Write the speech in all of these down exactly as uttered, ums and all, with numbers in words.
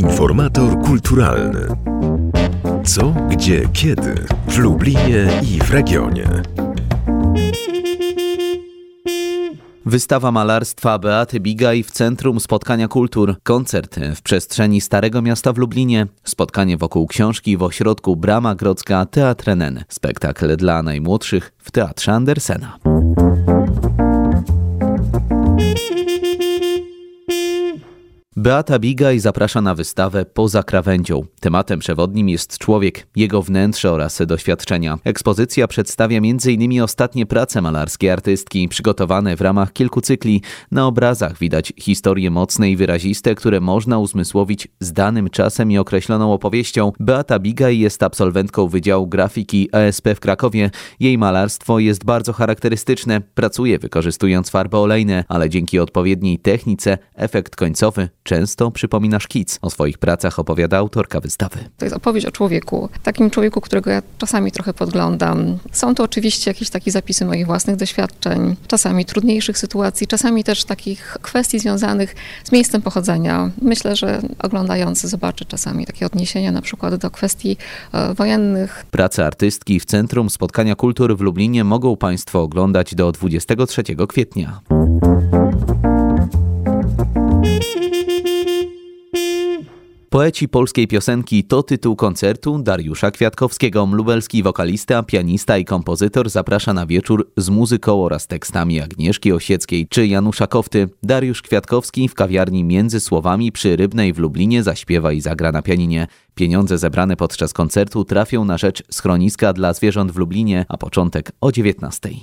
Informator kulturalny. Co, gdzie, kiedy w Lublinie i w regionie. Wystawa malarstwa Beaty Bigaj w Centrum Spotkania Kultur, koncert w przestrzeni Starego Miasta w Lublinie, spotkanie wokół książki w ośrodku Brama Grodzka Teatr N N, spektakl dla najmłodszych w Teatrze Andersena. Beata Bigaj zaprasza na wystawę Poza krawędzią. Tematem przewodnim jest człowiek, jego wnętrze oraz doświadczenia. Ekspozycja przedstawia między innymi ostatnie prace malarskie artystki, przygotowane w ramach kilku cykli. Na obrazach widać historie mocne i wyraziste, które można uzmysłowić z danym czasem i określoną opowieścią. Beata Bigaj jest absolwentką Wydziału Grafiki A S P w Krakowie. Jej malarstwo jest bardzo charakterystyczne. Pracuje wykorzystując farby olejne, ale dzięki odpowiedniej technice efekt końcowy często przypomina szkic. O swoich pracach opowiada autorka wystawy. To jest opowieść o człowieku, takim człowieku, którego ja czasami trochę podglądam. Są to oczywiście jakieś takie zapisy moich własnych doświadczeń, czasami trudniejszych sytuacji, czasami też takich kwestii związanych z miejscem pochodzenia. Myślę, że oglądający zobaczy czasami takie odniesienia na przykład do kwestii e, wojennych. Prace artystki w Centrum Spotkania Kultur w Lublinie mogą Państwo oglądać do dwudziestego trzeciego kwietnia. Poeci polskiej piosenki to tytuł koncertu Dariusza Kwiatkowskiego. Lubelski wokalista, pianista i kompozytor zaprasza na wieczór z muzyką oraz tekstami Agnieszki Osieckiej czy Janusza Kofty. Dariusz Kwiatkowski w kawiarni Między Słowami przy Rybnej w Lublinie zaśpiewa i zagra na pianinie. Pieniądze zebrane podczas koncertu trafią na rzecz schroniska dla zwierząt w Lublinie, a początek o dziewiętnastej.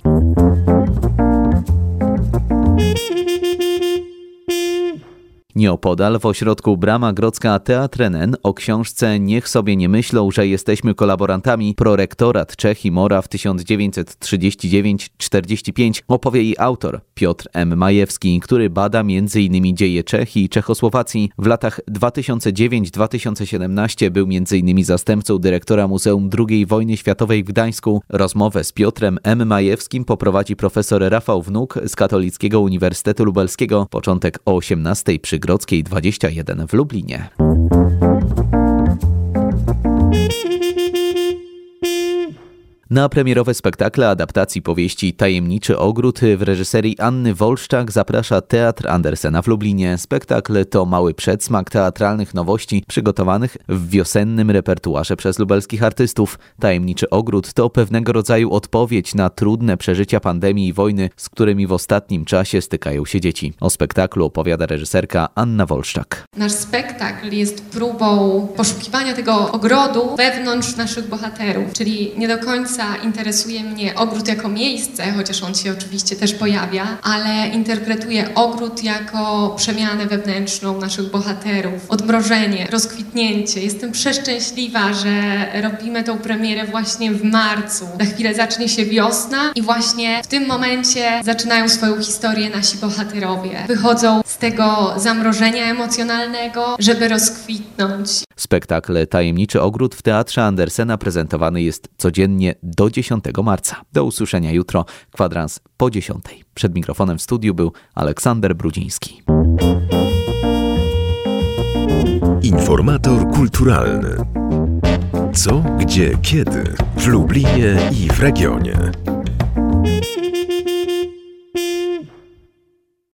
Nieopodal w ośrodku Brama Grodzka Teatr N N o książce Niech sobie nie myślą, że jesteśmy kolaborantami prorektorat Czech i Moraw tysiąc dziewięćset trzydziesty dziewiąty do czterdziestego piątego opowie jej autor Piotr M. Majewski, który bada między innymi dzieje Czech i Czechosłowacji. W latach dwa tysiące dziewiąty do dwa tysiące siedemnastego był między innymi zastępcą dyrektora Muzeum drugiej Wojny Światowej w Gdańsku. Rozmowę z Piotrem M. Majewskim poprowadzi profesor Rafał Wnuk z Katolickiego Uniwersytetu Lubelskiego. Początek o osiemnastej przy Grodzkiej dwadzieścia jeden w Lublinie. Na premierowe spektakle adaptacji powieści Tajemniczy Ogród w reżyserii Anny Wolszczak zaprasza Teatr Andersena w Lublinie. Spektakl to mały przedsmak teatralnych nowości przygotowanych w wiosennym repertuarze przez lubelskich artystów. Tajemniczy Ogród to pewnego rodzaju odpowiedź na trudne przeżycia pandemii i wojny, z którymi w ostatnim czasie stykają się dzieci. O spektaklu opowiada reżyserka Anna Wolszczak. Nasz spektakl jest próbą poszukiwania tego ogrodu wewnątrz naszych bohaterów, czyli nie do końca interesuje mnie ogród jako miejsce, chociaż on się oczywiście też pojawia, ale interpretuję ogród jako przemianę wewnętrzną naszych bohaterów, odmrożenie, rozkwitnięcie. Jestem przeszczęśliwa, że robimy tą premierę właśnie w marcu. Za chwilę zacznie się wiosna i właśnie w tym momencie zaczynają swoją historię nasi bohaterowie. Wychodzą z tego zamrożenia emocjonalnego, żeby rozkwitnąć. Spektakl Tajemniczy Ogród w Teatrze Andersena prezentowany jest codziennie do dziesiątego marca. Do usłyszenia jutro, kwadrans po dziesiątej. Przed mikrofonem w studiu był Aleksander Brudziński. Informator kulturalny. Co, gdzie, kiedy w Lublinie i w regionie.